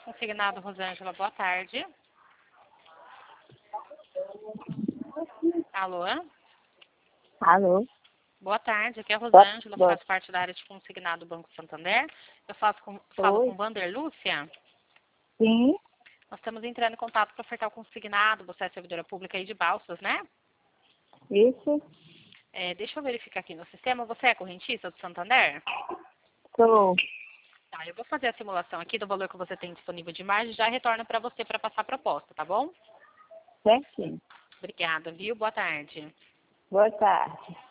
consignado, Rosângela. Boa tarde. Alô? Alô? Boa tarde, aqui é a Rosângela, faço parte da área de consignado do Banco Santander. Eu falo com Vander Lúcia. Sim. Nós estamos entrando em contato para ofertar o consignado. Você é servidora pública aí de Balsas, né? Isso. Deixa eu verificar aqui no sistema. Você é correntista do Santander? Sou. Tá, eu vou fazer a simulação aqui do valor que você tem disponível de margem e já retorno para você para passar a proposta, tá bom? Certinho. Obrigada, viu? Boa tarde. Boa tarde.